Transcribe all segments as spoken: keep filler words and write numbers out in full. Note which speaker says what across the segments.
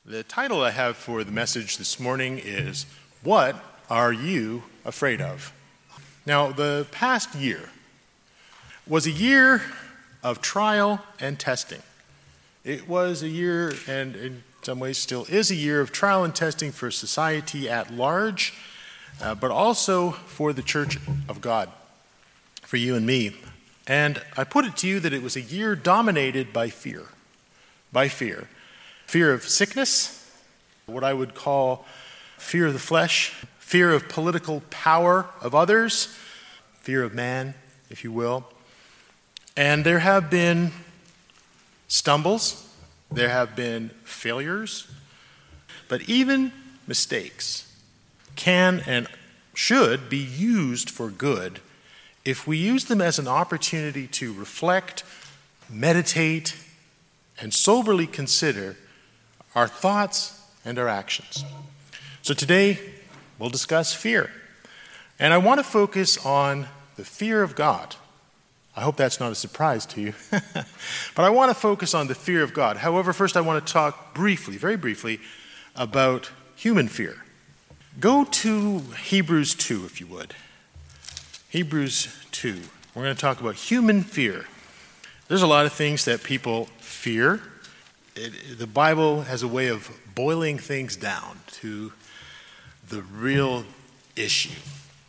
Speaker 1: The title I have for the message this morning is, What Are You Afraid Of? Now, the past year was a year of trial and testing. It was a year, and in some ways still is a year, of trial and testing for society at large, uh, but also for the Church of God, for you and me. And I put it to you that it was a year dominated by fear, by fear. Fear of sickness, what I would call fear of the flesh, fear of political power of others, fear of man, if you will. And there have been stumbles, there have been failures, but even mistakes can and should be used for good if we use them as an opportunity to reflect, meditate, and soberly consider our thoughts and our actions. So today, we'll discuss fear. And I want to focus on the fear of God. I hope that's not a surprise to you. But I want to focus on the fear of God. However, first I want to talk briefly, very briefly, about human fear. Go to Hebrews two, if you would. Hebrews two. We're going to talk about human fear. There's a lot of things that people fear. It, the Bible has a way of boiling things down to the real issue.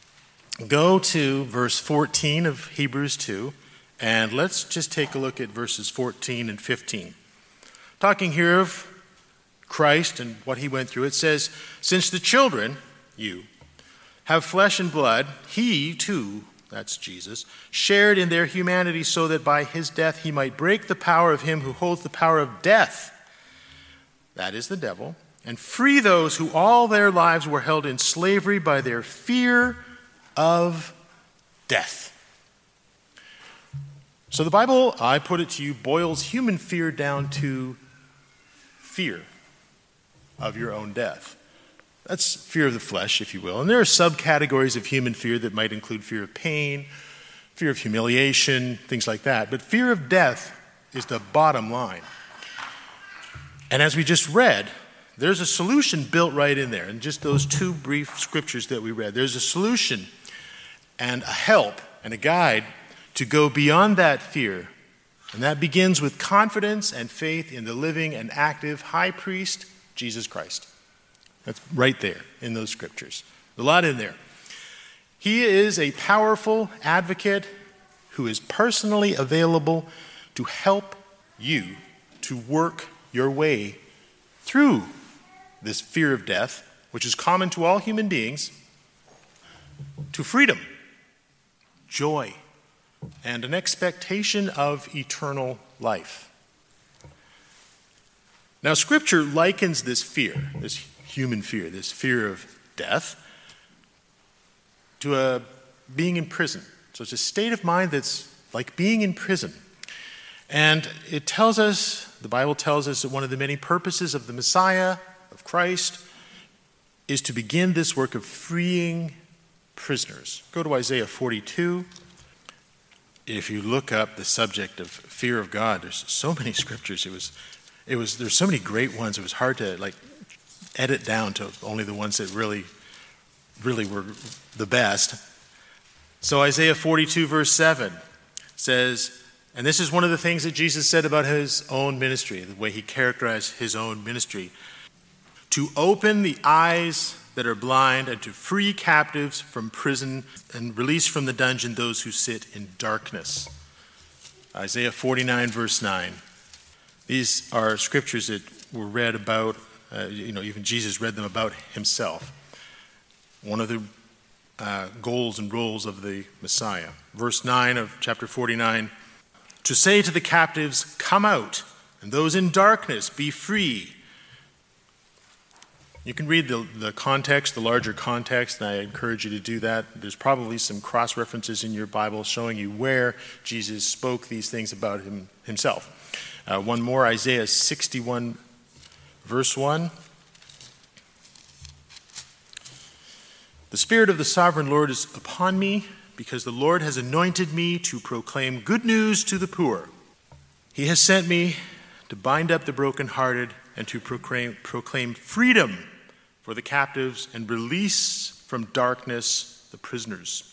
Speaker 1: Go to verse fourteen of Hebrews two, and let's just take a look at verses fourteen and fifteen. Talking here of Christ and what he went through, it says, "Since the children, you, have flesh and blood, he too," that's Jesus, "shared in their humanity so that by his death he might break the power of him who holds the power of death, that is the devil, and free those who all their lives were held in slavery by their fear of death." So the Bible, I put it to you, boils human fear down to fear of your own death. That's fear of the flesh, if you will. And there are subcategories of human fear that might include fear of pain, fear of humiliation, things like that. But fear of death is the bottom line. And as we just read, there's a solution built right in there. In just those two brief scriptures that we read, there's a solution and a help and a guide to go beyond that fear. And that begins with confidence and faith in the living and active high priest, Jesus Christ. That's right there in those scriptures. A lot in there. He is a powerful advocate who is personally available to help you to work your way through this fear of death, which is common to all human beings, to freedom, joy, and an expectation of eternal life. Now, Scripture likens this fear, this human fear, this fear of death, to a being in prison. So it's a state of mind that's like being in prison. And it tells us, the Bible tells us that one of the many purposes of the Messiah, of Christ, is to begin this work of freeing prisoners. Go to Isaiah forty-two. If you look up the subject of fear of God, there's so many scriptures. It was, it was, there's so many great ones. It was hard to like edit down to only the ones that really, really were the best. So Isaiah forty-two verse seven says, and this is one of the things that Jesus said about his own ministry, the way he characterized his own ministry, to open the eyes that are blind and to free captives from prison and release from the dungeon those who sit in darkness. Isaiah forty-nine verse nine. These are scriptures that were read about, uh, you know, even Jesus read them about himself. One of the uh, goals and roles of the Messiah. Verse nine of chapter forty-nine, to say to the captives, come out, and those in darkness, be free. You can read the, the context, the larger context, and I encourage you to do that. There's probably some cross-references in your Bible showing you where Jesus spoke these things about him, himself. Uh, one more, Isaiah sixty-one, verse one. The Spirit of the Sovereign Lord is upon me, because the Lord has anointed me to proclaim good news to the poor. He has sent me to bind up the brokenhearted and to proclaim, proclaim freedom for the captives and release from darkness the prisoners.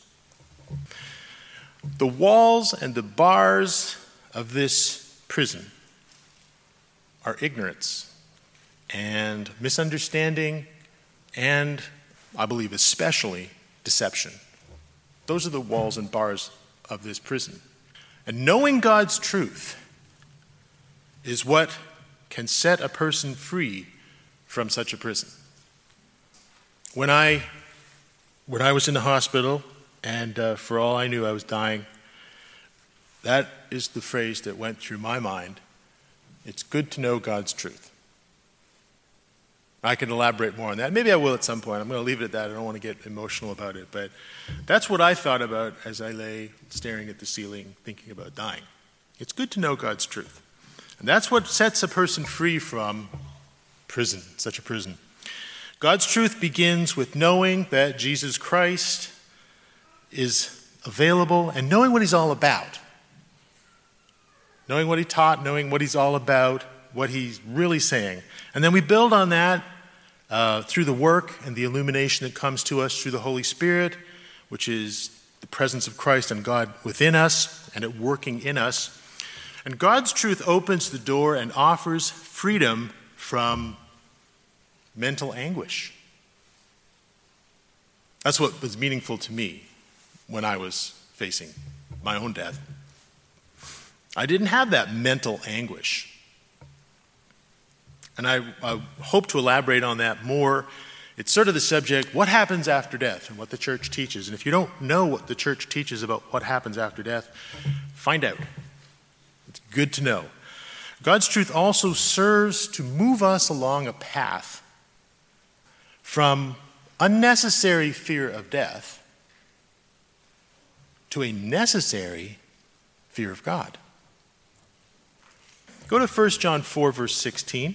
Speaker 1: The walls and the bars of this prison are ignorance and misunderstanding and, I believe especially, deception. Those are the walls and bars of this prison. And knowing God's truth is what can set a person free from such a prison. When I, when I was in the hospital, and uh, for all I knew I was dying, that is the phrase that went through my mind. It's good to know God's truth. I can elaborate more on that. Maybe I will at some point. I'm going to leave it at that. I don't want to get emotional about it. But that's what I thought about as I lay staring at the ceiling, thinking about dying. It's good to know God's truth. And that's what sets a person free from prison, such a prison. God's truth begins with knowing that Jesus Christ is available and knowing what he's all about. Knowing what he taught, knowing what he's all about, what he's really saying. And then we build on that uh, through the work and the illumination that comes to us through the Holy Spirit, which is the presence of Christ and God within us and at working in us. And God's truth opens the door and offers freedom from mental anguish. That's what was meaningful to me when I was facing my own death. I didn't have that mental anguish. And I, I hope to elaborate on that more. It's sort of the subject, what happens after death, and what the church teaches. And if you don't know what the church teaches about what happens after death, find out. It's good to know. God's truth also serves to move us along a path from unnecessary fear of death to a necessary fear of God. Go to First John four, verse sixteen.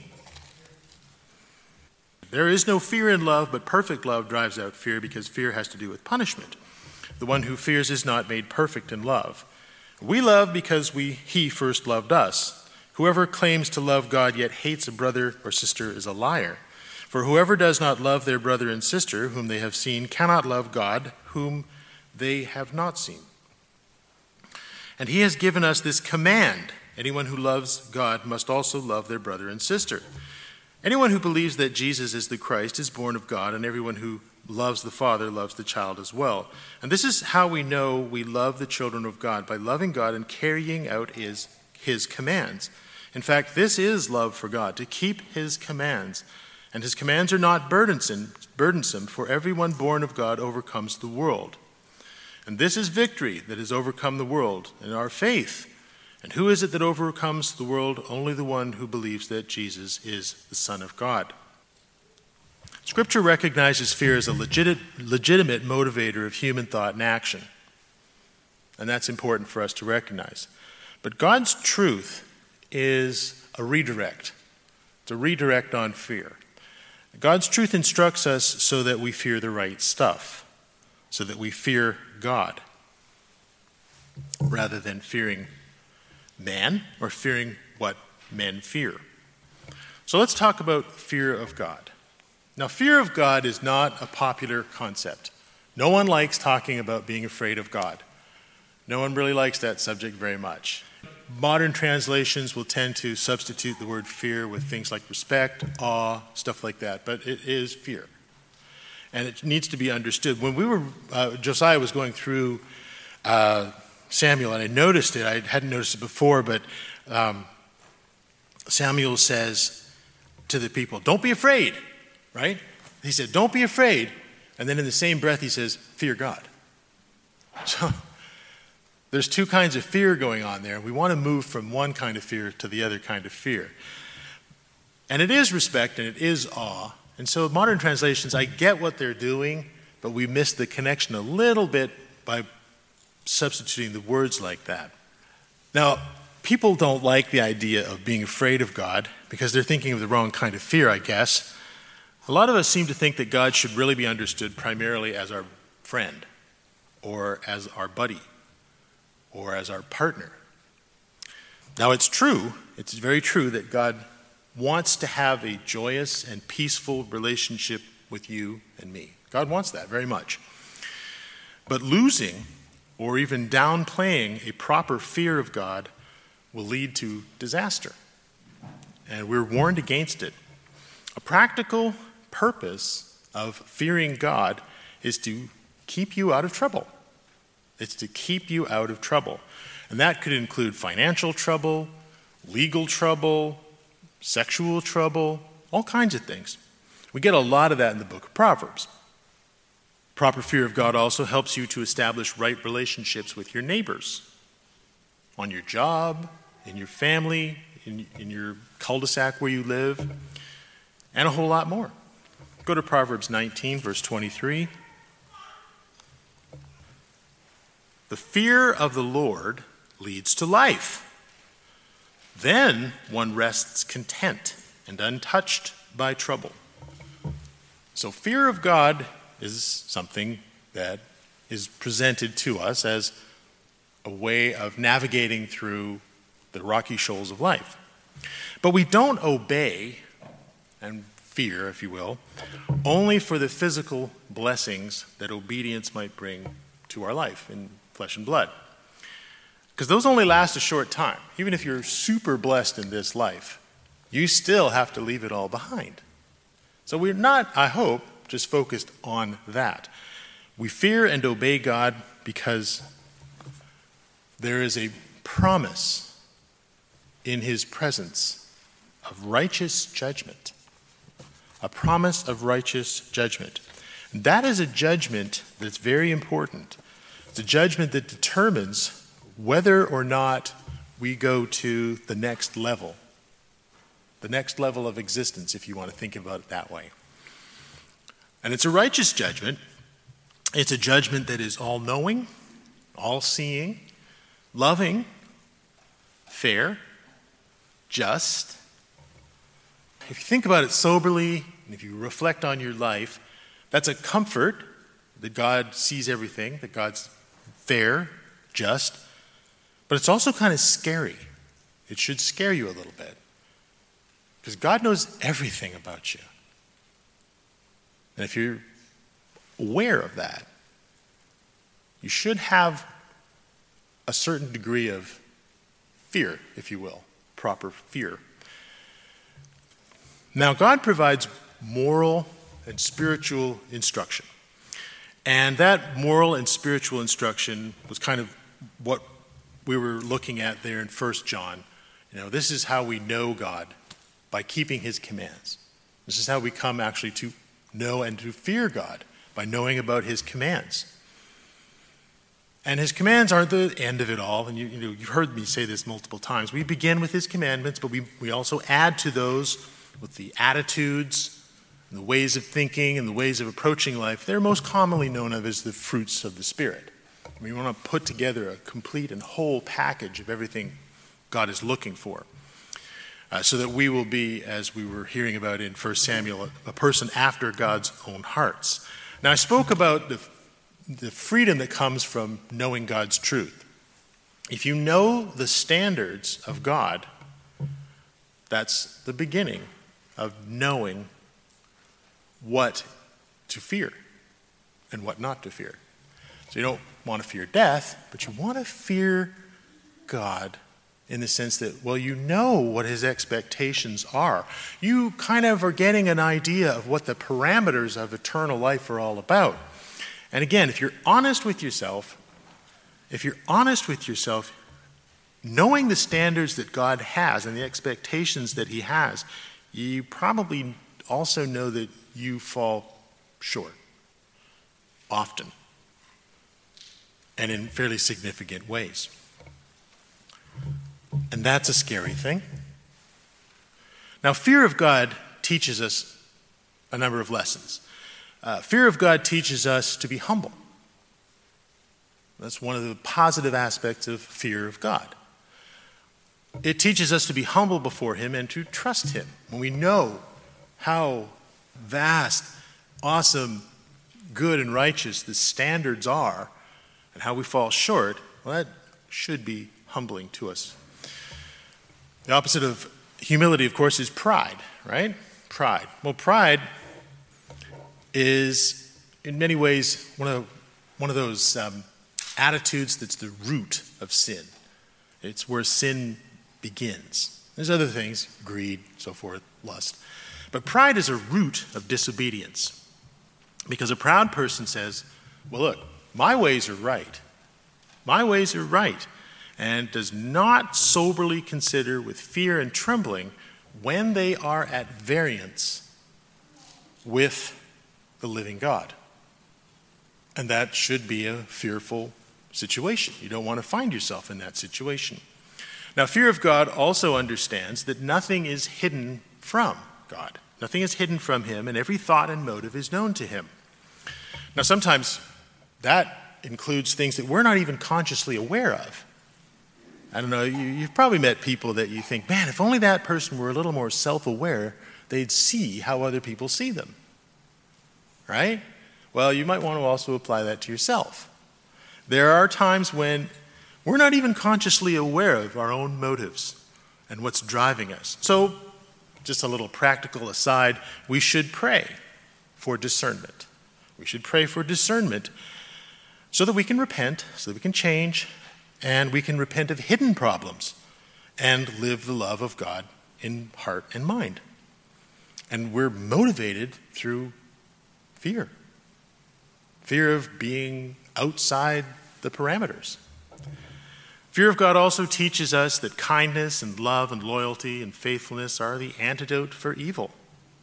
Speaker 1: There is no fear in love, but perfect love drives out fear, because fear has to do with punishment. The one who fears is not made perfect in love. We love because we, he first loved us. Whoever claims to love God yet hates a brother or sister is a liar. For whoever does not love their brother and sister whom they have seen cannot love God whom they have not seen. And he has given us this command: anyone who loves God must also love their brother and sister. Anyone who believes that Jesus is the Christ is born of God, and everyone who loves the Father loves the child as well. And this is how we know we love the children of God, by loving God and carrying out his, his commands. In fact, this is love for God, to keep his commands. And his commands are not burdensome, burdensome, for everyone born of God overcomes the world. And this is victory that has overcome the world, and our faith. And who is it that overcomes the world? Only the one who believes that Jesus is the Son of God. Scripture recognizes fear as a legit, legitimate motivator of human thought and action. And that's important for us to recognize. But God's truth is a redirect. It's a redirect on fear. God's truth instructs us so that we fear the right stuff, so that we fear God, rather than fearing man or fearing what men fear. So let's talk about fear of God. Now, fear of God is not a popular concept. No one likes talking about being afraid of God. No one really likes that subject very much. Modern translations will tend to substitute the word fear with things like respect, awe, stuff like that, but it is fear. And it needs to be understood. When we were, uh, Josiah was going through uh, Samuel, and I noticed it. I hadn't noticed it before, but um, Samuel says to the people, don't be afraid, right? He said, don't be afraid. And then in the same breath, he says, fear God. So there's two kinds of fear going on there. We want to move from one kind of fear to the other kind of fear. And it is respect and it is awe. And so modern translations, I get what they're doing, but we miss the connection a little bit by substituting the words like that. Now, people don't like the idea of being afraid of God because they're thinking of the wrong kind of fear, I guess. A lot of us seem to think that God should really be understood primarily as our friend, or as our buddy, or as our partner. Now, it's true, it's very true that God wants to have a joyous and peaceful relationship with you and me. God wants that very much. But losing or even downplaying a proper fear of God will lead to disaster. And we're warned against it. A practical purpose of fearing God is to keep you out of trouble. It's to keep you out of trouble. And that could include financial trouble, legal trouble, sexual trouble, all kinds of things. We get a lot of that in the book of Proverbs. Proper fear of God also helps you to establish right relationships with your neighbors, on your job, in your family, in, in your cul-de-sac where you live, and a whole lot more. Go to Proverbs nineteen, verse twenty-three. The fear of the Lord leads to life. Then one rests content and untouched by trouble. So fear of God is something that is presented to us as a way of navigating through the rocky shoals of life. But we don't obey and fear, if you will, only for the physical blessings that obedience might bring to our life in flesh and blood. Because those only last a short time. Even if you're super blessed in this life, you still have to leave it all behind. So we're not, I hope, just focused on that. We fear and obey God because there is a promise in his presence of righteous judgment. A promise of righteous judgment. That is a judgment that's very important. It's a judgment that determines whether or not we go to the next level. The next level of existence, if you want to think about it that way. And it's a righteous judgment. It's a judgment that is all-knowing, all-seeing, loving, fair, just. If you think about it soberly, and if you reflect on your life, that's a comfort that God sees everything, that God's fair, just. But it's also kind of scary. It should scare you a little bit. Because God knows everything about you. And if you're aware of that, you should have a certain degree of fear, if you will, proper fear. Now, God provides moral and spiritual instruction. And that moral and spiritual instruction was kind of what we were looking at there in First John. You know, this is how we know God, by keeping his commands. This is how we come actually to know and to fear God, by knowing about his commands. And his commands aren't the end of it all. And you, you know, you've heard me say this multiple times. We begin with his commandments, but we, we also add to those with the attitudes and the ways of thinking and the ways of approaching life. They're most commonly known of as the fruits of the Spirit. We want to put together a complete and whole package of everything God is looking for. Uh, so that we will be, as we were hearing about in First Samuel, a, a person after God's own hearts. Now, I spoke about the, the freedom that comes from knowing God's truth. If you know the standards of God, that's the beginning of knowing what to fear and what not to fear. So you don't want to fear death, but you want to fear God in the sense that, well, you know what his expectations are. You kind of are getting an idea of what the parameters of eternal life are all about. And again, if you're honest with yourself, if you're honest with yourself, knowing the standards that God has and the expectations that he has, you probably also know that you fall short often and in fairly significant ways. And that's a scary thing. Now, fear of God teaches us a number of lessons. Uh, fear of God teaches us to be humble. That's one of the positive aspects of fear of God. It teaches us to be humble before him and to trust him. When we know how vast, awesome, good, and righteous the standards are and how we fall short, well, that should be humbling to us. The opposite of Humility, of course, is pride, right? Pride. Well, pride is, in many ways, one of one of those um, attitudes that's the root of sin. It's where sin begins. There's other things, greed, so forth, lust. But pride is a root of disobedience. Because a proud person says, well, look, my ways are right. My ways are right. And does not soberly consider with fear and trembling when they are at variance with the living God. And that should be a fearful situation. You don't want to find yourself in that situation. Now, fear of God also understands that nothing is hidden from God. Nothing is hidden from him, and every thought and motive is known to him. Now, sometimes that includes things that we're not even consciously aware of. I don't know, you, you've probably met people that you think, man, if only that person were a little more self-aware, they'd see how other people see them. Right? Well, you might want to also apply that to yourself. There are times when we're not even consciously aware of our own motives and what's driving us. So, just a little practical aside, we should pray for discernment. We should pray for discernment so that we can repent, so that we can change, and we can repent of hidden problems and live the love of God in heart and mind. And we're motivated through fear. Fear of being outside the parameters. Fear of God also teaches us that kindness and love and loyalty and faithfulness are the antidote for evil.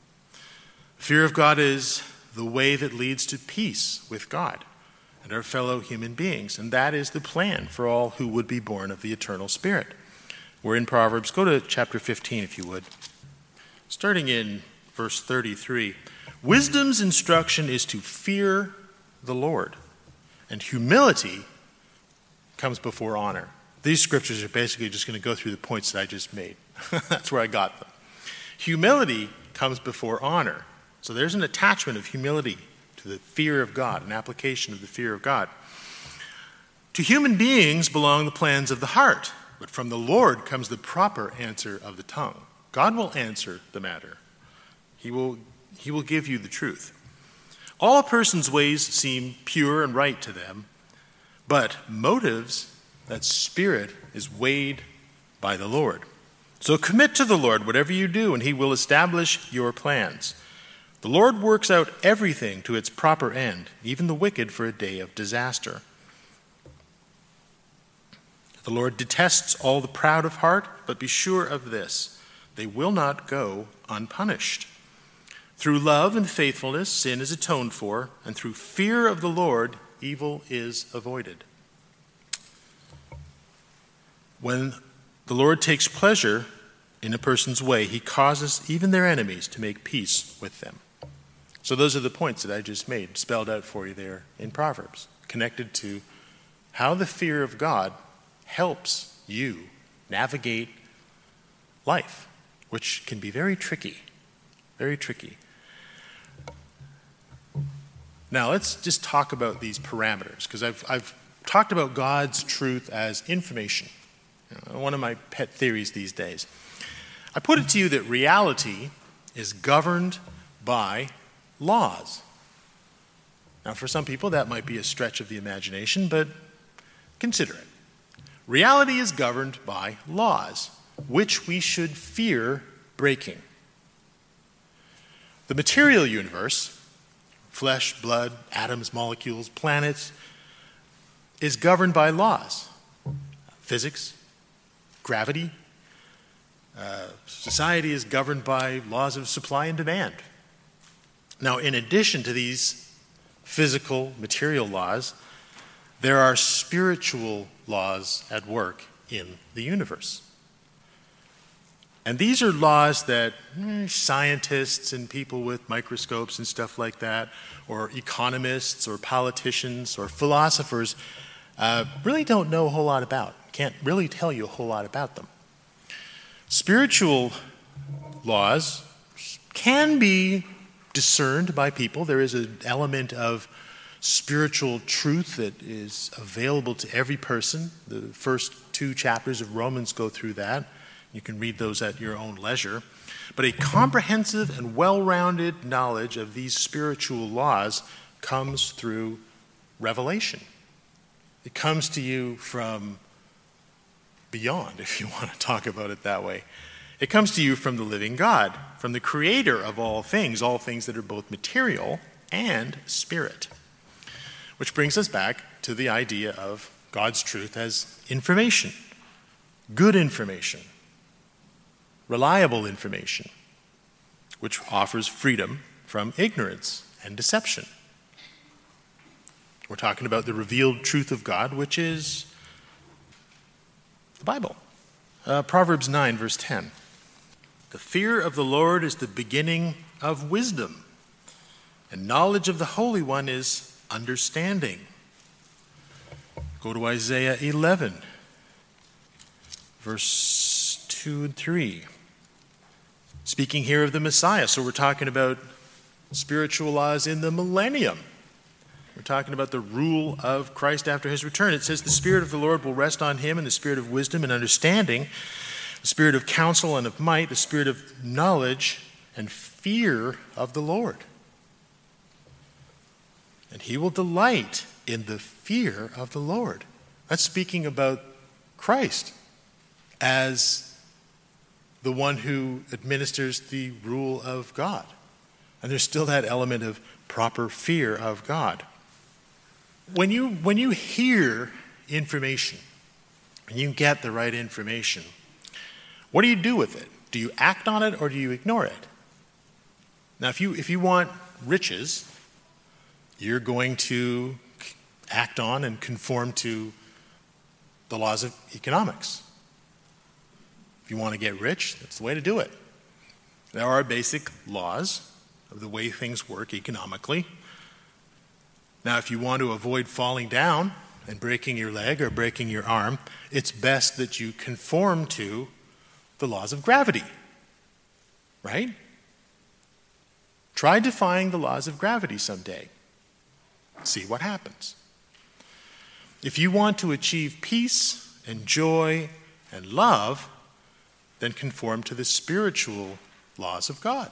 Speaker 1: Fear of God is the way that leads to peace with God and our fellow human beings, and that is the plan for all who would be born of the eternal Spirit. We're in Proverbs. Go to chapter fifteen, if you would. Starting in verse thirty-three. Wisdom's instruction is to fear the Lord, and humility comes before honor. These scriptures are basically just going to go through the points that I just made. That's where I got them. Humility comes before honor. So there's an attachment of humility to the fear of God, an application of the fear of God. To human beings belong the plans of the heart, but from the Lord comes the proper answer of the tongue. God will answer the matter. He will, he will give you the truth. All a person's ways seem pure and right to them, but motives, that spirit, is weighed by the Lord. So commit to the Lord whatever you do, and he will establish your plans. The Lord works out everything to its proper end, even the wicked for a day of disaster. The Lord detests all the proud of heart, but be sure of this, they will not go unpunished. Through love and faithfulness, sin is atoned for, and through fear of the Lord, evil is avoided. When the Lord takes pleasure in a person's way, he causes even their enemies to make peace with them. So those are the points that I just made, spelled out for you there in Proverbs, connected to how the fear of God helps you navigate life, which can be very tricky, very tricky. Now let's just talk about these parameters, because I've, I've talked about God's truth as information. You know, one of my pet theories these days. I put it to you that reality is governed by laws. Now, for some people, that might be a stretch of the imagination, but consider it. Reality is governed by laws, which we should fear breaking. The material universe, flesh, blood, atoms, molecules, planets, is governed by laws. Physics, gravity. Uh, society is governed by laws of supply and demand. Now, in addition to these physical, material laws, there are spiritual laws at work in the universe. And these are laws that eh, scientists and people with microscopes and stuff like that, or economists or politicians or philosophers uh, really don't know a whole lot about, can't really tell you a whole lot about them. Spiritual laws can be discerned by people. There is an element of spiritual truth that is available to every person. The first two chapters of Romans go through that. You can read those at your own leisure. But a comprehensive and well-rounded knowledge of these spiritual laws comes through revelation. It comes to you from beyond, if you want to talk about it that way. It comes to you from the living God, from the creator of all things, all things that are both material and spirit. Which brings us back to the idea of God's truth as information, good information, reliable information, which offers freedom from ignorance and deception. We're talking about the revealed truth of God, which is the Bible. Uh, Proverbs nine, verse ten. The fear of the Lord is the beginning of wisdom, and knowledge of the Holy One is understanding. Go to Isaiah eleven, verse two and three. Speaking here of the Messiah, so we're talking about spiritual laws in the millennium. We're talking about the rule of Christ after his return. It says, the Spirit of the Lord will rest on him, and the Spirit of wisdom and understanding, the Spirit of counsel and of might, the Spirit of knowledge and fear of the Lord. And he will delight in the fear of the Lord. That's speaking about Christ as the one who administers the rule of God. And there's still that element of proper fear of God. When you, when you hear information, and you get the right information, what do you do with it? Do you act on it or do you ignore it? Now, if you, if you want riches, you're going to act on and conform to the laws of economics. If you want to get rich, that's the way to do it. There are basic laws of the way things work economically. Now, if you want to avoid falling down and breaking your leg or breaking your arm, it's best that you conform to the laws of gravity, right? Try defying the laws of gravity someday. See what happens. If you want to achieve peace and joy and love, then conform to the spiritual laws of God.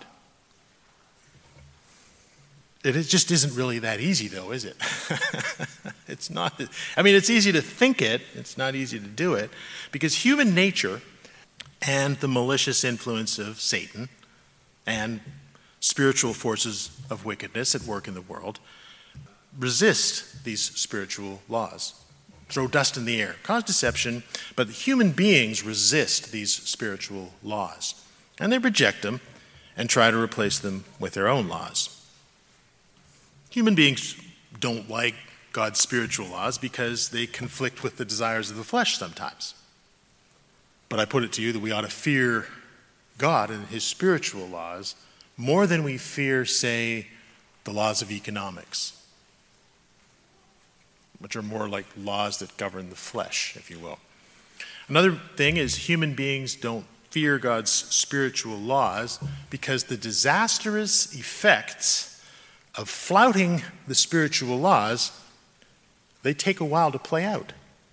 Speaker 1: It just isn't really that easy, though, is it? It's not. I mean, it's easy to think it. It's not easy to do it. Because human nature and the malicious influence of Satan and spiritual forces of wickedness at work in the world resist these spiritual laws. Throw dust in the air, cause deception, but human beings resist these spiritual laws. And they reject them and try to replace them with their own laws. Human beings don't like God's spiritual laws because they conflict with the desires of the flesh sometimes. But I put it to you that we ought to fear God and his spiritual laws more than we fear, say, the laws of economics, which are more like laws that govern the flesh, if you will. Another thing is human beings don't fear God's spiritual laws because the disastrous effects of flouting the spiritual laws, they take a while to play out.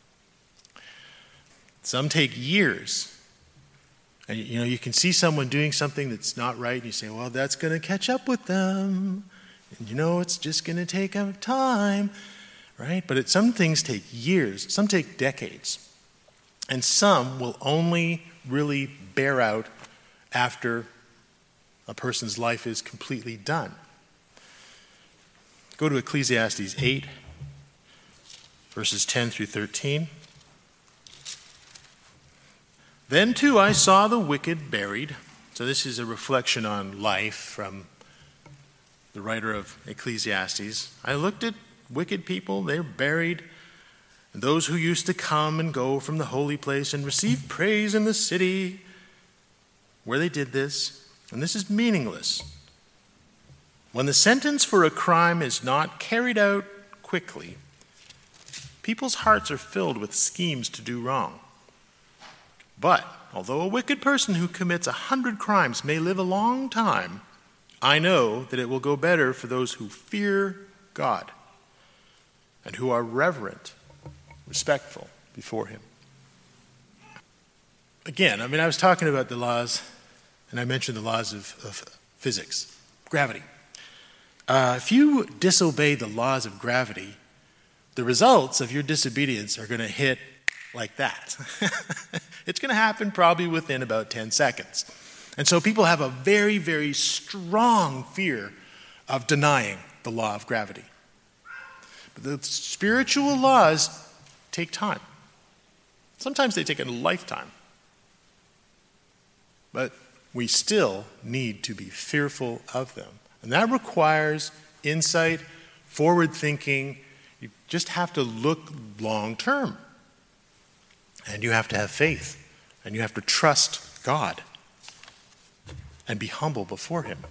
Speaker 1: Some take years. And you know, you can see someone doing something that's not right, and you say, well, that's going to catch up with them. And you know, it's just going to take time, right? But it, some things take years, some take decades. And some will only really bear out after a person's life is completely done. Go to Ecclesiastes eight, verses ten through thirteen. Then too I saw the wicked buried. So this is a reflection on life from the writer of Ecclesiastes. I looked at wicked people, they're buried. And those who used to come and go from the holy place and receive praise in the city where they did this. And this is meaningless. When the sentence for a crime is not carried out quickly, people's hearts are filled with schemes to do wrong. But although a wicked person who commits a hundred crimes may live a long time, I know that it will go better for those who fear God and who are reverent, respectful before him. again, I mean, I was talking about the laws, and I mentioned the laws of, of physics, gravity. Uh, if you disobey the laws of gravity, the results of your disobedience are going to hit like that. It's going to happen probably within about ten seconds. And so people have a very, very strong fear of denying the law of gravity. But the spiritual laws take time. Sometimes they take a lifetime. But we still need to be fearful of them. And that requires insight, forward thinking. You just have to look long term. And you have to have faith. And you have to trust God. And be humble before him.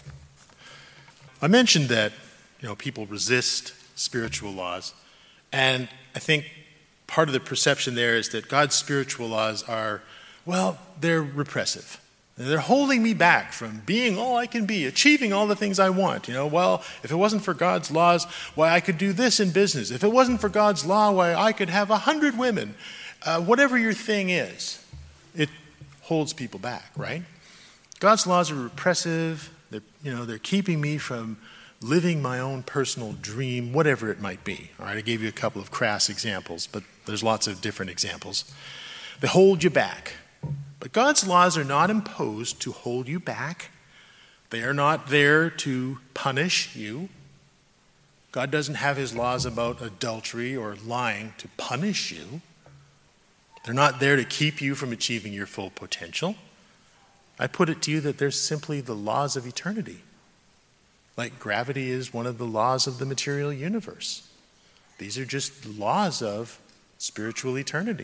Speaker 1: I mentioned that, you know, people resist spiritual laws. And I think part of the perception there is that God's spiritual laws are, well, they're repressive. They're holding me back from being all I can be, achieving all the things I want. You know, well, if it wasn't for God's laws, why, I could do this in business. If it wasn't for God's law, why, I could have a hundred women. Uh, whatever your thing is, it holds people back, right? God's laws are repressive. They're, you know, they're keeping me from living my own personal dream, whatever it might be. All right, I gave you a couple of crass examples, but there's lots of different examples. They hold you back. But God's laws are not imposed to hold you back. They are not there to punish you. God doesn't have his laws about adultery or lying to punish you. They're not there to keep you from achieving your full potential. I put it to you that they're simply the laws of eternity. Like gravity is one of the laws of the material universe. These are just laws of spiritual eternity.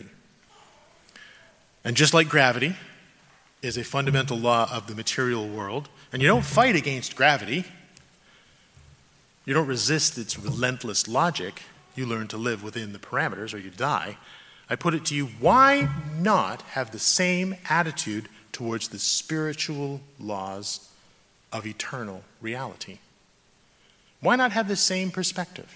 Speaker 1: And just like gravity is a fundamental law of the material world, and you don't fight against gravity, you don't resist its relentless logic, you learn to live within the parameters or you die. I put it to you, why not have the same attitude towards the spiritual laws of eternal reality? Why not have the same perspective?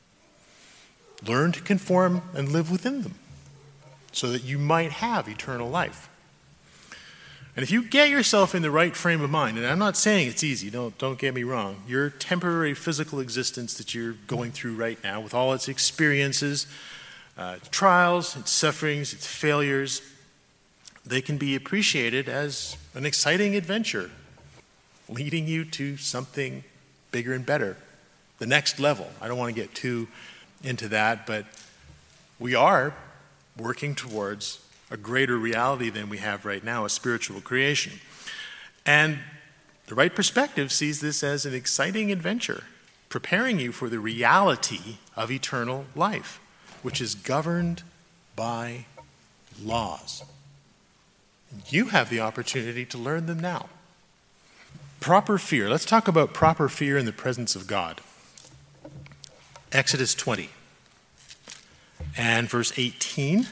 Speaker 1: Learn to conform and live within them so that you might have eternal life. And if you get yourself in the right frame of mind, and I'm not saying it's easy, don't, don't get me wrong, your temporary physical existence that you're going through right now with all its experiences, uh, trials, its sufferings, its failures, they can be appreciated as an exciting adventure, leading you to something bigger and better, the next level. I don't want to get too into that, but we are working towards a greater reality than we have right now, a spiritual creation. And the right perspective sees this as an exciting adventure, preparing you for the reality of eternal life, which is governed by laws. You have the opportunity to learn them now. Proper fear. Let's talk about proper fear in the presence of God. Exodus twenty and verse eighteen.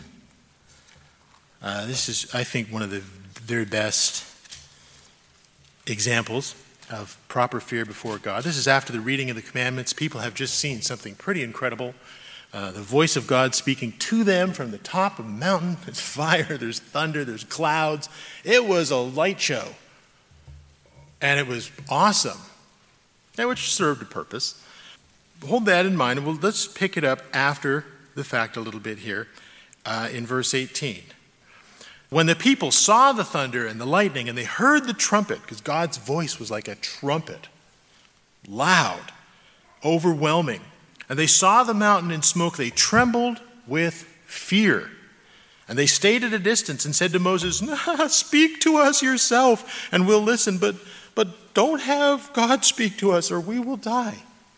Speaker 1: Uh, this is, I think, one of the very best examples of proper fear before God. This is after the reading of the commandments. People have just seen something pretty incredible. Uh, the voice of God speaking to them from the top of the mountain. There's fire, there's thunder, there's clouds. It was a light show. And it was awesome. And which served a purpose. Hold that in mind. Well, let's pick it up after the fact a little bit here uh, in verse eighteen. When the people saw the thunder and the lightning and they heard the trumpet, because God's voice was like a trumpet, loud, overwhelming, and they saw the mountain in smoke, they trembled with fear. And they stayed at a distance and said to Moses, nah, speak to us yourself and we'll listen, but, but don't have God speak to us or we will die.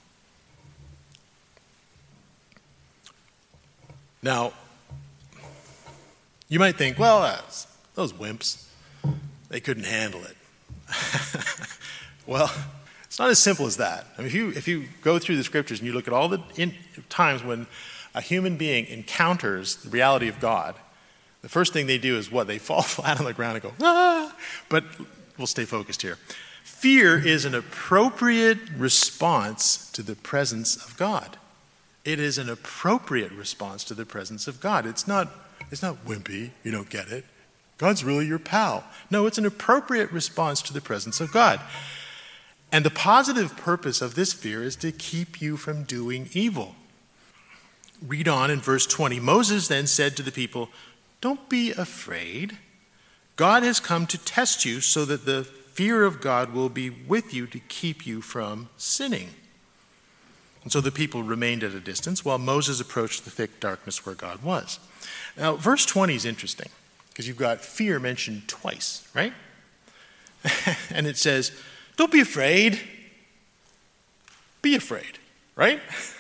Speaker 1: Now, you might think, well, uh, those wimps, they couldn't handle it. Well, it's not as simple as that. I mean, if you, if you go through the scriptures and you look at all the in, times when a human being encounters the reality of God, the first thing they do is what? They fall flat on the ground and go, ah! But we'll stay focused here. Fear is an appropriate response to the presence of God. It is an appropriate response to the presence of God. It's not, it's not wimpy, you don't get it. God's really your pal. No, it's an appropriate response to the presence of God. And the positive purpose of this fear is to keep you from doing evil. Read on in verse twenty. Moses then said to the people, "Don't be afraid. God has come to test you so that the fear of God will be with you to keep you from sinning." And so the people remained at a distance while Moses approached the thick darkness where God was. Now, verse twenty is interesting because you've got fear mentioned twice, right? And it says, don't be afraid. Be afraid, right?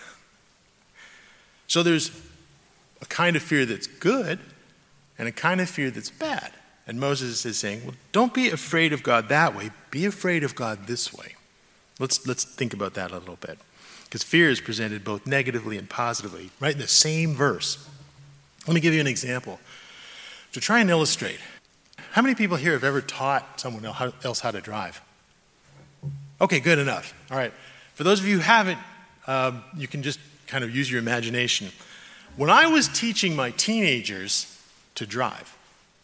Speaker 1: So there's a kind of fear that's good and a kind of fear that's bad. And Moses is saying, well, don't be afraid of God that way. Be afraid of God this way. Let's, let's think about that a little bit. Because fear is presented both negatively and positively, right in the same verse. Let me give you an example. To try and illustrate, how many people here have ever taught someone else how to drive? Okay, good enough. All right. For those of you who haven't, um, you can just kind of use your imagination. When I was teaching my teenagers to drive,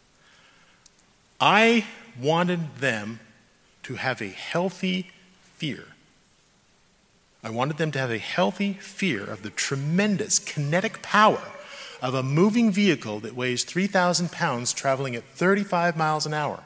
Speaker 1: I wanted them to have a healthy fear. I wanted them to have a healthy fear of the tremendous kinetic power of a moving vehicle that weighs three thousand pounds traveling at thirty-five miles an hour.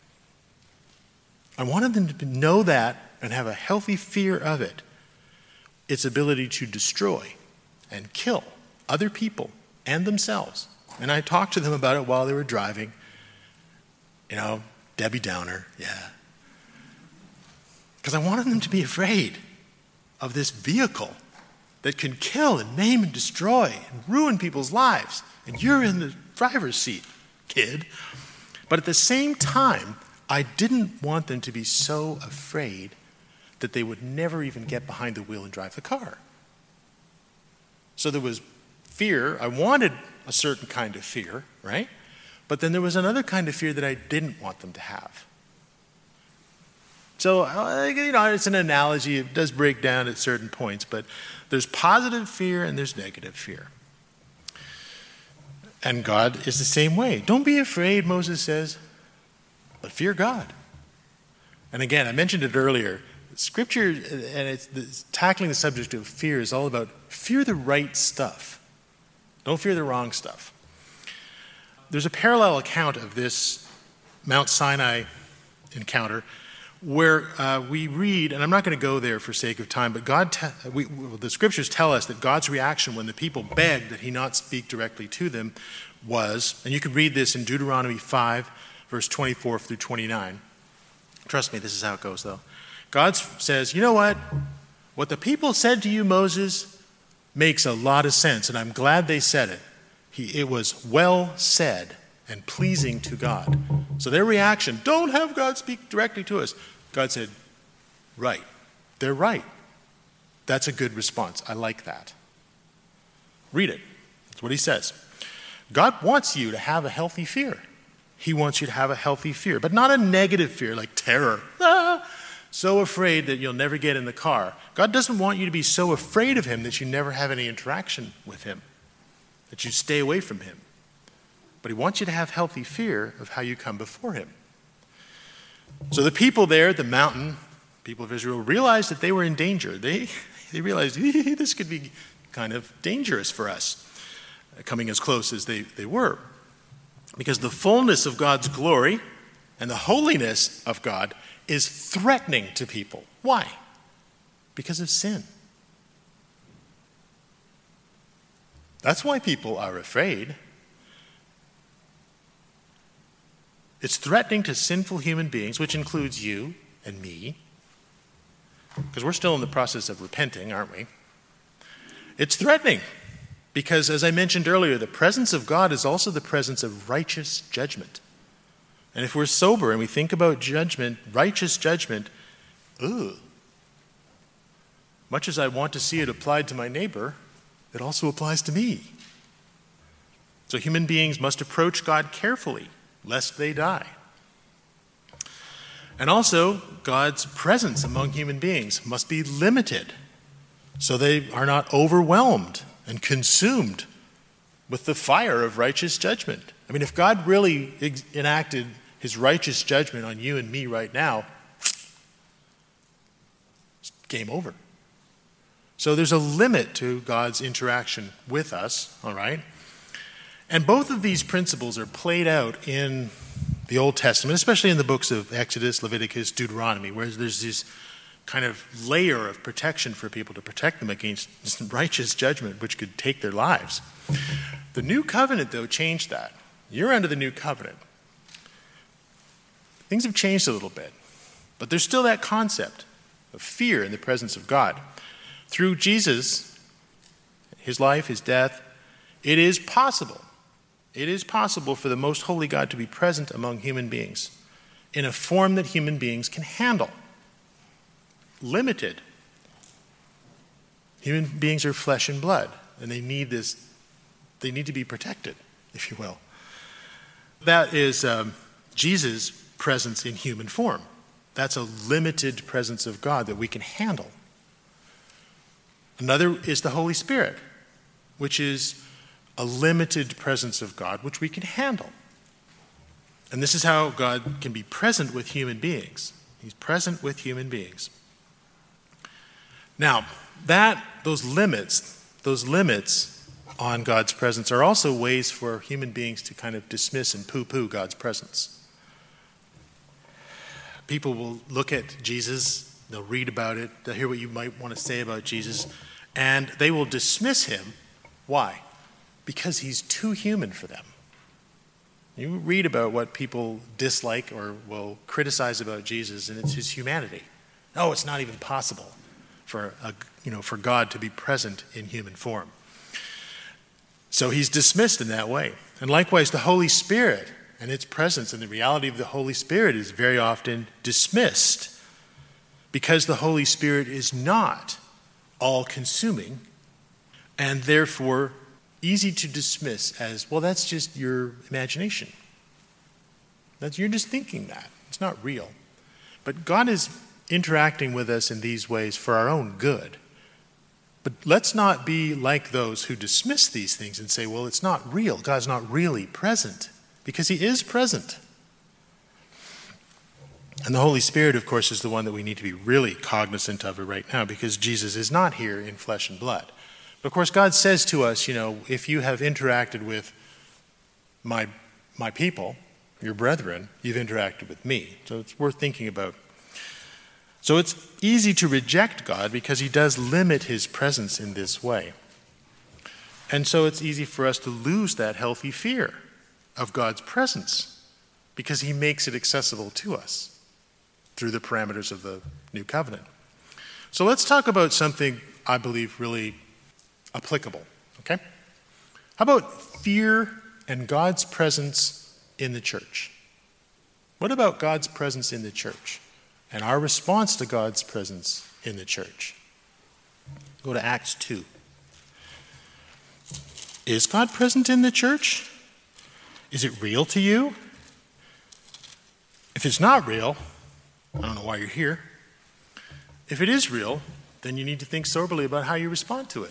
Speaker 1: I wanted them to know that and have a healthy fear of it, its ability to destroy and kill other people and themselves. And I talked to them about it while they were driving. You know, Debbie Downer, yeah. Because I wanted them to be afraid of this vehicle that can kill and maim and destroy and ruin people's lives. And you're in the driver's seat, kid. But at the same time, I didn't want them to be so afraid that they would never even get behind the wheel and drive the car. So there was fear. I wanted a certain kind of fear, right? But then there was another kind of fear that I didn't want them to have. So, you know, it's an analogy. It does break down at certain points, but there's positive fear and there's negative fear. And God is the same way. Don't be afraid, Moses says, but fear God. And again, I mentioned it earlier. Scripture, and it's, it's tackling the subject of fear, is all about fear the right stuff. Don't fear the wrong stuff. There's a parallel account of this Mount Sinai encounter where uh, we read, and I'm not going to go there for sake of time, but God, te- we, well, the scriptures tell us that God's reaction when the people begged that he not speak directly to them was, and you can read this in Deuteronomy five, verse twenty-four through twenty-nine. Trust me, this is how it goes though. God says, you know what? What the people said to you, Moses, makes a lot of sense, and I'm glad they said it. He, it was well said and pleasing to God. So their reaction, don't have God speak directly to us. God said, right. They're right. That's a good response. I like that. Read it. That's what he says. God wants you to have a healthy fear. He wants you to have a healthy fear, but not a negative fear like terror. Ah, so afraid that you'll never get in the car. God doesn't want you to be so afraid of him that you never have any interaction with him, that you stay away from him. But he wants you to have healthy fear of how you come before him. So the people there at the mountain, people of Israel, realized that they were in danger. They, they realized this could be kind of dangerous for us, coming as close as they, they were. Because the fullness of God's glory and the holiness of God is threatening to people. Why? Because of sin. That's why people are afraid. It's threatening to sinful human beings, which includes you and me, because we're still in the process of repenting, aren't we? It's threatening because, as I mentioned earlier, the presence of God is also the presence of righteous judgment. And if we're sober and we think about judgment, righteous judgment, ugh, much as I want to see it applied to my neighbor, it also applies to me. So human beings must approach God carefully, lest they die. And also, God's presence among human beings must be limited so they are not overwhelmed and consumed with the fire of righteous judgment. I mean, if God really ex- enacted his righteous judgment on you and me right now, it's game over. So there's a limit to God's interaction with us, all right? And both of these principles are played out in the Old Testament, especially in the books of Exodus, Leviticus, Deuteronomy, where there's this kind of layer of protection for people to protect them against righteous judgment, which could take their lives. The New Covenant, though, changed that. You're under the New Covenant. Things have changed a little bit, but there's still that concept of fear in the presence of God. Through Jesus, his life, his death, it is possible. It is possible for the most holy God to be present among human beings in a form that human beings can handle. Limited. Human beings are flesh and blood, and they need this, they need to be protected, if you will. That is um, Jesus' presence in human form. That's a limited presence of God that we can handle. Another is the Holy Spirit, which is a limited presence of God, which we can handle. And this is how God can be present with human beings. He's present with human beings. Now, that those limits, those limits on God's presence are also ways for human beings to kind of dismiss and poo-poo God's presence. People will look at Jesus, they'll read about it, they'll hear what you might want to say about Jesus, and they will dismiss him. Why? Because he's too human for them. You read about what people dislike or will criticize about Jesus, and it's his humanity. Oh, it's not even possible for a, you know, for God to be present in human form. So he's dismissed in that way. And likewise, the Holy Spirit and its presence and the reality of the Holy Spirit is very often dismissed because the Holy Spirit is not all-consuming and therefore easy to dismiss as, well, that's just your imagination. That's, you're just thinking that. It's not real. But God is interacting with us in these ways for our own good. But let's not be like those who dismiss these things and say, well, it's not real. God's not really present, because he is present. And the Holy Spirit, of course, is the one that we need to be really cognizant of right now, because Jesus is not here in flesh and blood. But of course, God says to us, you know, if you have interacted with my, my people, your brethren, you've interacted with me. So it's worth thinking about. So it's easy to reject God because he does limit his presence in this way. And so it's easy for us to lose that healthy fear of God's presence because he makes it accessible to us through the parameters of the New Covenant. So let's talk about something I believe really applicable, okay? How about fear and God's presence in the church? What about God's presence in the church and our response to God's presence in the church? Go to Acts two. Is God present in the church? Is it real to you? If it's not real, I don't know why you're here. If it is real, then you need to think soberly about how you respond to it.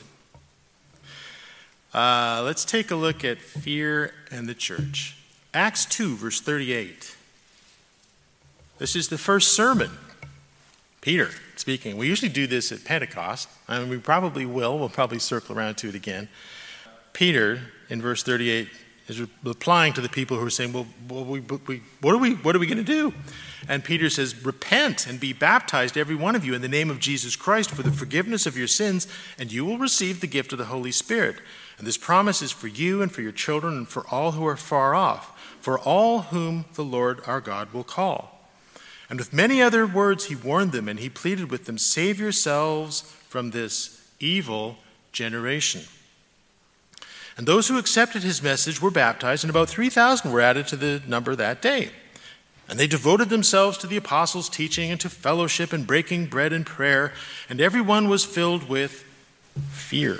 Speaker 1: Uh, let's take a look at fear and the church. Acts two, verse thirty-eight. This is the first sermon. Peter speaking. We usually do this at Pentecost. I mean, we probably will. We'll probably circle around to it again. Peter, in verse thirty-eight, is replying to the people who are saying, well, well we, we, what are we, what are we going to do? And Peter says, repent and be baptized, every one of you, in the name of Jesus Christ for the forgiveness of your sins, and you will receive the gift of the Holy Spirit. And this promise is for you and for your children and for all who are far off, for all whom the Lord our God will call. And with many other words he warned them, and he pleaded with them, save yourselves from this evil generation. And those who accepted his message were baptized, and about three thousand were added to the number that day. And they devoted themselves to the apostles' teaching and to fellowship and breaking bread and prayer, and everyone was filled with fear.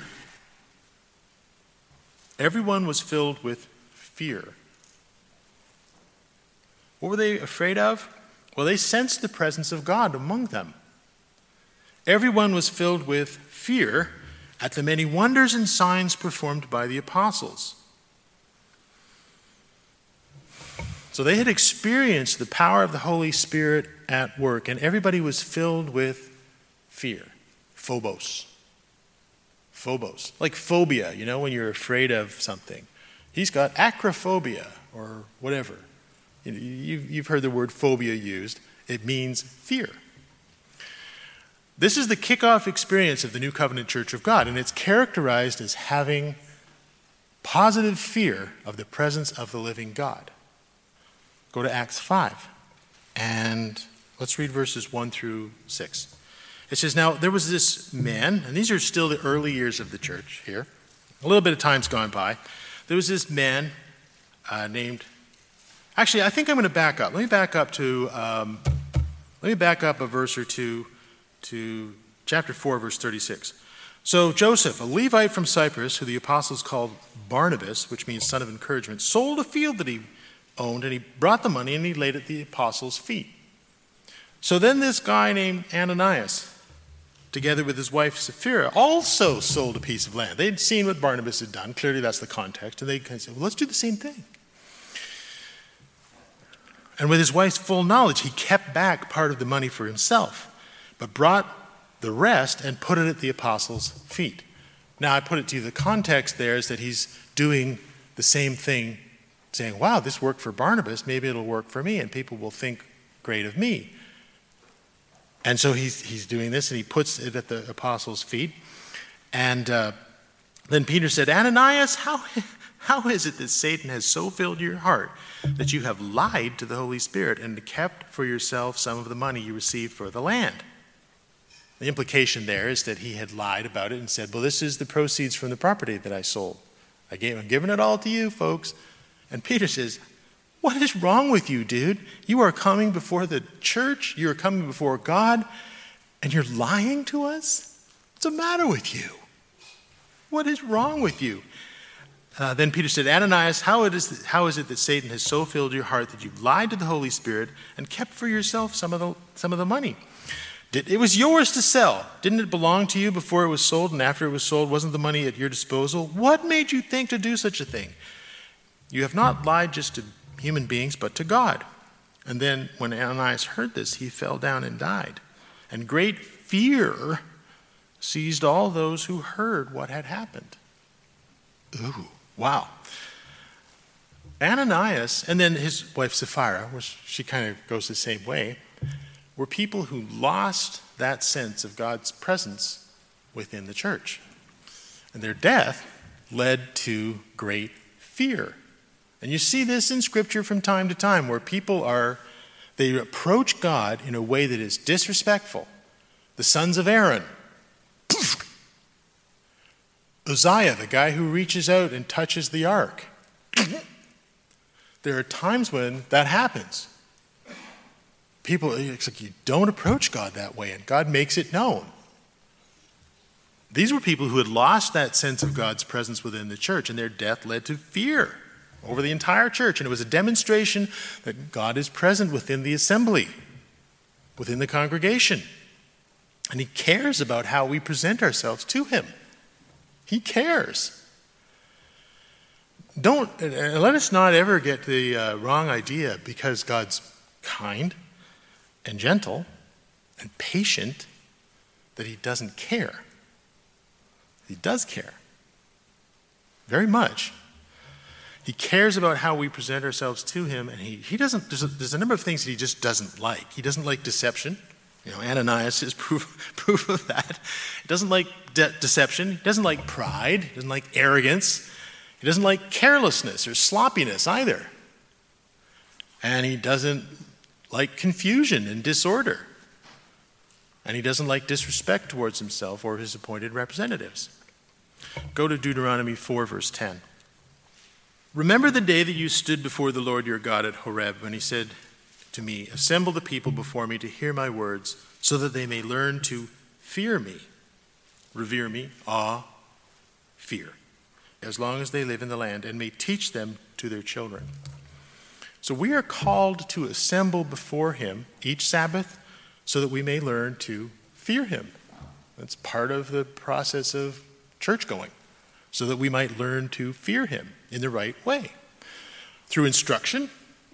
Speaker 1: Everyone was filled with fear. What were they afraid of? Well, they sensed the presence of God among them. Everyone was filled with fear at the many wonders and signs performed by the apostles. So they had experienced the power of the Holy Spirit at work, and everybody was filled with fear. Phobos. Phobos. Like phobia, you know, when you're afraid of something. He's got acrophobia or whatever. You know, you've, you've heard the word phobia used. It means fear. This is the kickoff experience of the New Covenant Church of God, and it's characterized as having positive fear of the presence of the living God. Go to Acts five, and let's read verses one through six. It says, now there was this man, and these are still the early years of the church here. A little bit of time's gone by. There was this man uh, named, actually, I think I'm going to back up. Let me back up to, um, let me back up a verse or two to chapter four, verse thirty-six. So Joseph, a Levite from Cyprus, who the apostles called Barnabas, which means son of encouragement, sold a field that he owned, and he brought the money and he laid it at the apostles' feet. So then this guy named Ananias, together with his wife Sapphira, also sold a piece of land. They'd seen what Barnabas had done. Clearly that's the context. And they kind of said, well, let's do the same thing. And with his wife's full knowledge, he kept back part of the money for himself, but brought the rest and put it at the apostles' feet. Now, I put it to you, the context there is that he's doing the same thing, saying, wow, this worked for Barnabas, maybe it'll work for me, and people will think great of me. And so he's, he's doing this, and he puts it at the apostles' feet. And uh, then Peter said, Ananias, how, how is it that Satan has so filled your heart that you have lied to the Holy Spirit and kept for yourself some of the money you received for the land? The implication there is that he had lied about it and said, well, this is the proceeds from the property that I sold. I gave, I'm giving it all to you, folks. And Peter says, what is wrong with you, dude? You are coming before the church, you are coming before God, and you're lying to us? What's the matter with you? What is wrong with you? Uh, then Peter said, Ananias, how, it is that, how is it that Satan has so filled your heart that you've lied to the Holy Spirit and kept for yourself some of the, some of the money? Did, it was yours to sell. Didn't it belong to you before it was sold, and after it was sold, wasn't the money at your disposal? What made you think to do such a thing? You have not lied just to human beings, but to God. And then when Ananias heard this, he fell down and died. And great fear seized all those who heard what had happened. Ooh, wow. Ananias, and then his wife Sapphira, which she kind of goes the same way, were people who lost that sense of God's presence within the church. And their death led to great fear. And you see this in Scripture from time to time, where people are, they approach God in a way that is disrespectful. The sons of Aaron. Uzziah, the guy who reaches out and touches the ark. There are times when that happens. People, it's like you don't approach God that way, and God makes it known. These were people who had lost that sense of God's presence within the church, and their death led to fear over the entire church. And it was a demonstration that God is present within the assembly, within the congregation. And he cares about how we present ourselves to him. He cares. Don't, uh, let us not ever get the uh, wrong idea because God's kind and gentle and patient that he doesn't care. He does care. Very much. He cares about how we present ourselves to him, and he, he doesn't, there's a, there's a number of things that he just doesn't like. He doesn't like deception. You know, Ananias is proof, proof of that. He doesn't like de- deception. He doesn't like pride. He doesn't like arrogance. He doesn't like carelessness or sloppiness either. And he doesn't like confusion and disorder. And he doesn't like disrespect towards himself or his appointed representatives. Go to Deuteronomy four, verse ten. Remember the day that you stood before the Lord your God at Horeb, when he said to me, assemble the people before me to hear my words, so that they may learn to fear me, revere me, awe, fear, as long as they live in the land, and may teach them to their children. So we are called to assemble before him each Sabbath so that we may learn to fear him. That's part of the process of church going, so that we might learn to fear him in the right way. Through instruction,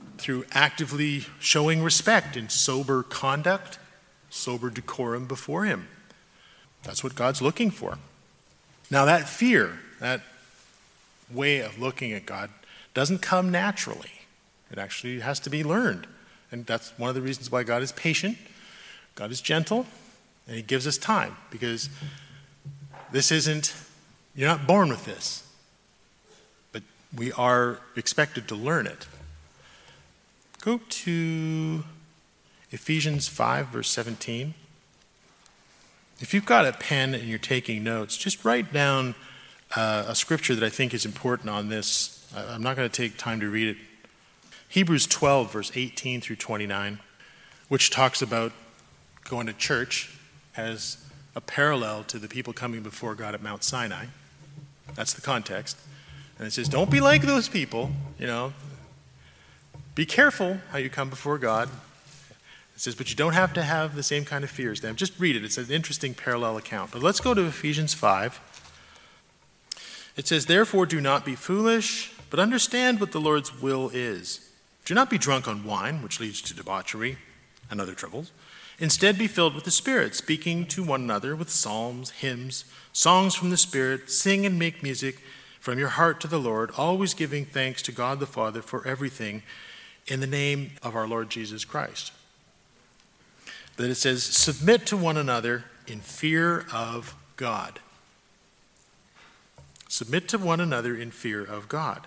Speaker 1: through actively showing respect in sober conduct, sober decorum before him. That's what God's looking for. Now that fear, that way of looking at God, doesn't come naturally. It actually has to be learned. And that's one of the reasons why God is patient, God is gentle, and he gives us time. Because this isn't, you're not born with this. But we are expected to learn it. Go to Ephesians five, verse seventeen. If you've got a pen and you're taking notes, just write down uh, a scripture that I think is important on this. I'm not going to take time to read it. Hebrews twelve, verse eighteen through twenty-nine, which talks about going to church as a parallel to the people coming before God at Mount Sinai. That's the context. And it says, don't be like those people, you know. Be careful how you come before God. It says, but you don't have to have the same kind of fear as them. Just read it. It's an interesting parallel account. But let's go to Ephesians five. It says, therefore do not be foolish, but understand what the Lord's will is. Do not be drunk on wine, which leads to debauchery and other troubles. Instead, be filled with the Spirit, speaking to one another with psalms, hymns, songs from the Spirit. Sing and make music from your heart to the Lord, always giving thanks to God the Father for everything in the name of our Lord Jesus Christ. That it says, submit to one another in fear of God. Submit to one another in fear of God.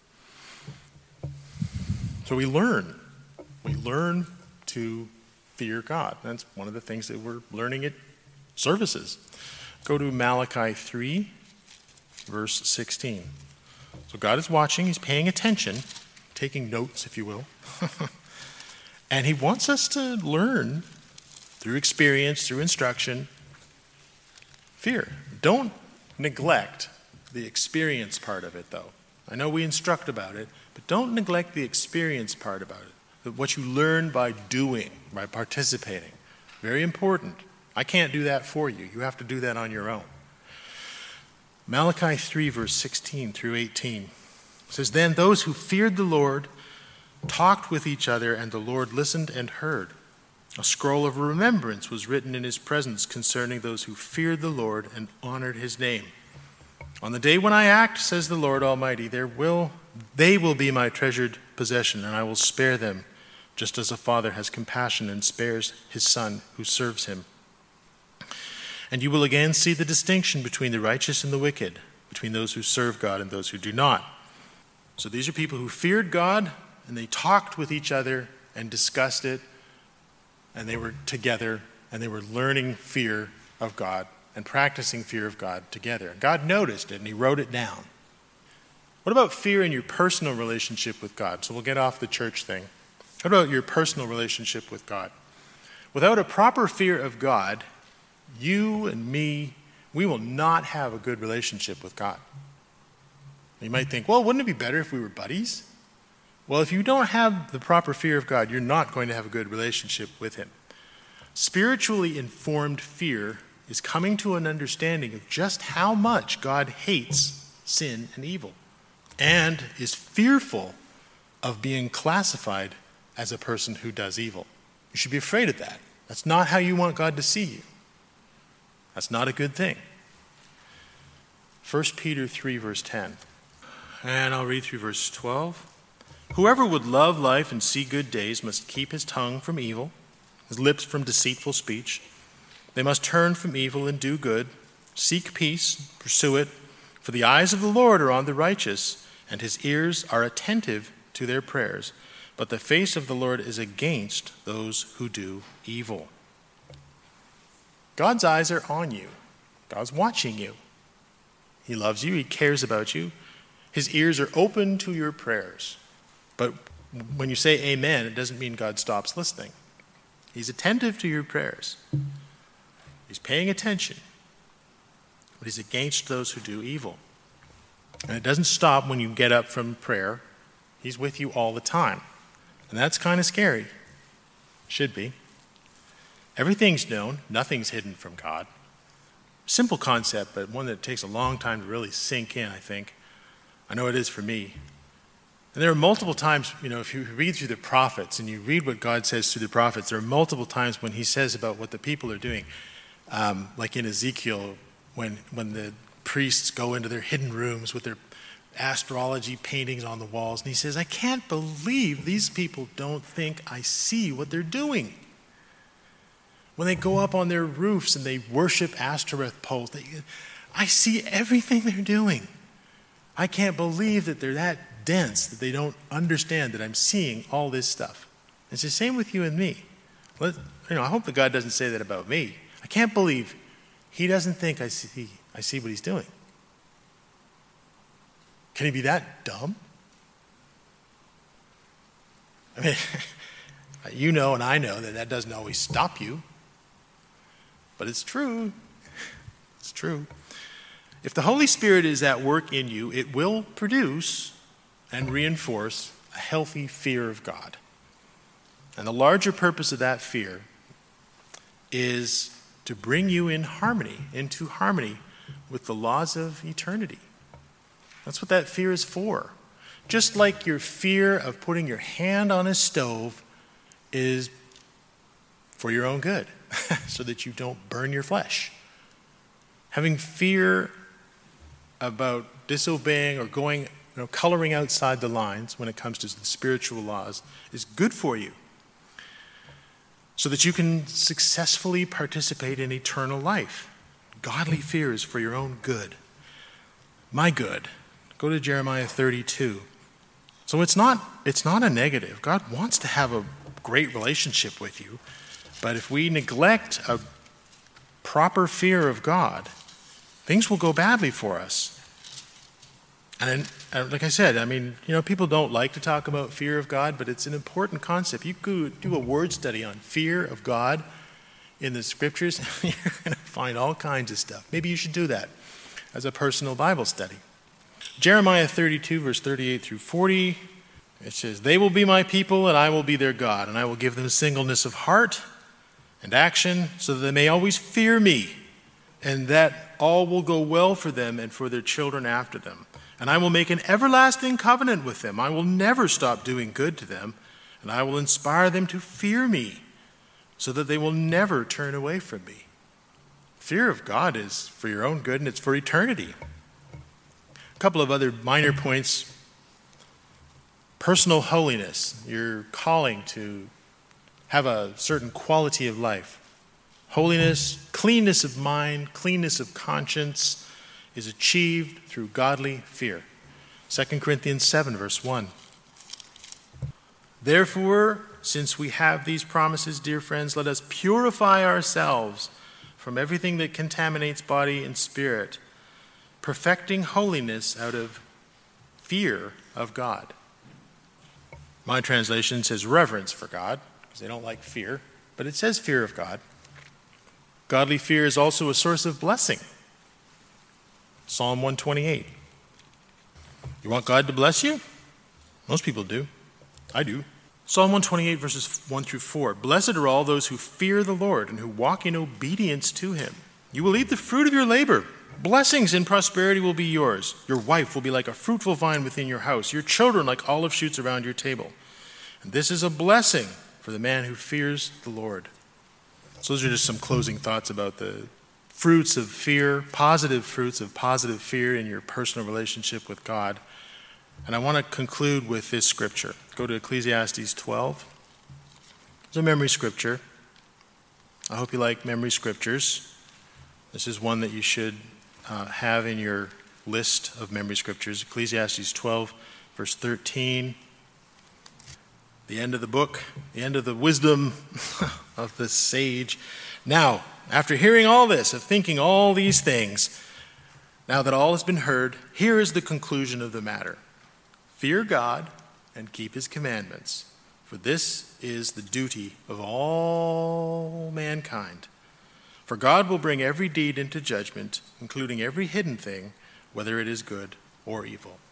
Speaker 1: So we learn. We learn to fear God. That's one of the things that we're learning at services. Go to Malachi three, verse sixteen. So God is watching. He's paying attention, taking notes, if you will. And he wants us to learn through experience, through instruction, fear. Don't neglect the experience part of it, though. I know we instruct about it, but don't neglect the experience part about it. What you learn by doing, by participating. Very important. I can't do that for you. You have to do that on your own. Malachi three, verse sixteen through eighteen says, then those who feared the Lord talked with each other, and the Lord listened and heard. A scroll of remembrance was written in his presence concerning those who feared the Lord and honored his name. On the day when I act, says the Lord Almighty, there will they will be my treasured possession, and I will spare them, just as a father has compassion and spares his son who serves him. And you will again see the distinction between the righteous and the wicked, between those who serve God and those who do not. So these are people who feared God, and they talked with each other and discussed it, and they were together, and they were learning fear of God and practicing fear of God together. God noticed it, and he wrote it down. What about fear in your personal relationship with God? So we'll get off the church thing. What about your personal relationship with God? Without a proper fear of God, you and me, we will not have a good relationship with God. You might think, well, wouldn't it be better if we were buddies? Well, if you don't have the proper fear of God, you're not going to have a good relationship with him. Spiritually informed fear is coming to an understanding of just how much God hates sin and evil, and is fearful of being classified as a person who does evil. You should be afraid of that. That's not how you want God to see you. That's not a good thing. First Peter three, verse ten. And I'll read through verse twelve. Whoever would love life and see good days must keep his tongue from evil, his lips from deceitful speech. They must turn from evil and do good, seek peace, pursue it. For the eyes of the Lord are on the righteous, and his ears are attentive to their prayers. But the face of the Lord is against those who do evil. God's eyes are on you. God's watching you. He loves you. He cares about you. His ears are open to your prayers. But when you say amen, it doesn't mean God stops listening. He's attentive to your prayers. He's paying attention. But he's against those who do evil. And it doesn't stop when you get up from prayer. He's with you all the time. And that's kind of scary. Should be. Everything's known. Nothing's hidden from God. Simple concept, but one that takes a long time to really sink in, I think. I know it is for me. And there are multiple times, you know, if you read through the prophets and you read what God says through the prophets, there are multiple times when he says about what the people are doing. Um, like in Ezekiel, when when the priests go into their hidden rooms with their astrology paintings on the walls, and he says, I can't believe these people don't think I see what they're doing. When they go up on their roofs and they worship Ashtoreth poles, they, I see everything they're doing. I can't believe that they're that dense that they don't understand that I'm seeing all this stuff. It's the same with you and me. Let, you know, I hope that God doesn't say that about me. I can't believe he doesn't think I see, I see what he's doing. Can he be that dumb? I mean, you know and I know that that doesn't always stop you. But it's true. It's true. If the Holy Spirit is at work in you, it will produce and reinforce a healthy fear of God. And the larger purpose of that fear is to bring you in harmony, into harmony with the laws of eternity. That's what that fear is for. Just like your fear of putting your hand on a stove is for your own good, so that you don't burn your flesh. Having fear about disobeying or going, you know, coloring outside the lines when it comes to the spiritual laws is good for you, so that you can successfully participate in eternal life. Godly fear is for your own good. My good. Go to Jeremiah thirty-two. So it's not, it's not a negative. God wants to have a great relationship with you. But if we neglect a proper fear of God, things will go badly for us. And like I said, I mean, you know, people don't like to talk about fear of God, but it's an important concept. You could do a word study on fear of God in the scriptures, you're going to find all kinds of stuff. Maybe you should do that as a personal Bible study. Jeremiah thirty-two, verse thirty-eight through forty, it says, they will be my people and I will be their God, and I will give them singleness of heart and action so that they may always fear me, and that all will go well for them and for their children after them. And I will make an everlasting covenant with them. I will never stop doing good to them, and I will inspire them to fear me so that they will never turn away from me. Fear of God is for your own good, and it's for eternity. A couple of other minor points. Personal holiness, your calling to have a certain quality of life. Holiness, cleanness of mind, cleanness of conscience is achieved through godly fear. Second Corinthians seven, verse one. Therefore, since we have these promises, dear friends, let us purify ourselves from everything that contaminates body and spirit, perfecting holiness out of fear of God. My translation says reverence for God, because they don't like fear, but it says fear of God. Godly fear is also a source of blessing. Psalm one twenty-eight. You want God to bless you? Most people do. I do. Psalm one twenty-eight, verses one through four. Blessed are all those who fear the Lord and who walk in obedience to him. You will eat the fruit of your labor. Blessings and prosperity will be yours. Your wife will be like a fruitful vine within your house, your children like olive shoots around your table. And this is a blessing for the man who fears the Lord. So those are just some closing thoughts about the fruits of fear, positive fruits of positive fear in your personal relationship with God. And I want to conclude with this scripture. Go to Ecclesiastes twelve. It's a memory scripture. I hope you like memory scriptures. This is one that you should uh, have in your list of memory scriptures. Ecclesiastes twelve, verse thirteen. The end of the book, the end of the wisdom of the sage. Now, after hearing all this, of thinking all these things, now that all has been heard, here is the conclusion of the matter. Fear God and keep his commandments, for this is the duty of all mankind. For God will bring every deed into judgment, including every hidden thing, whether it is good or evil.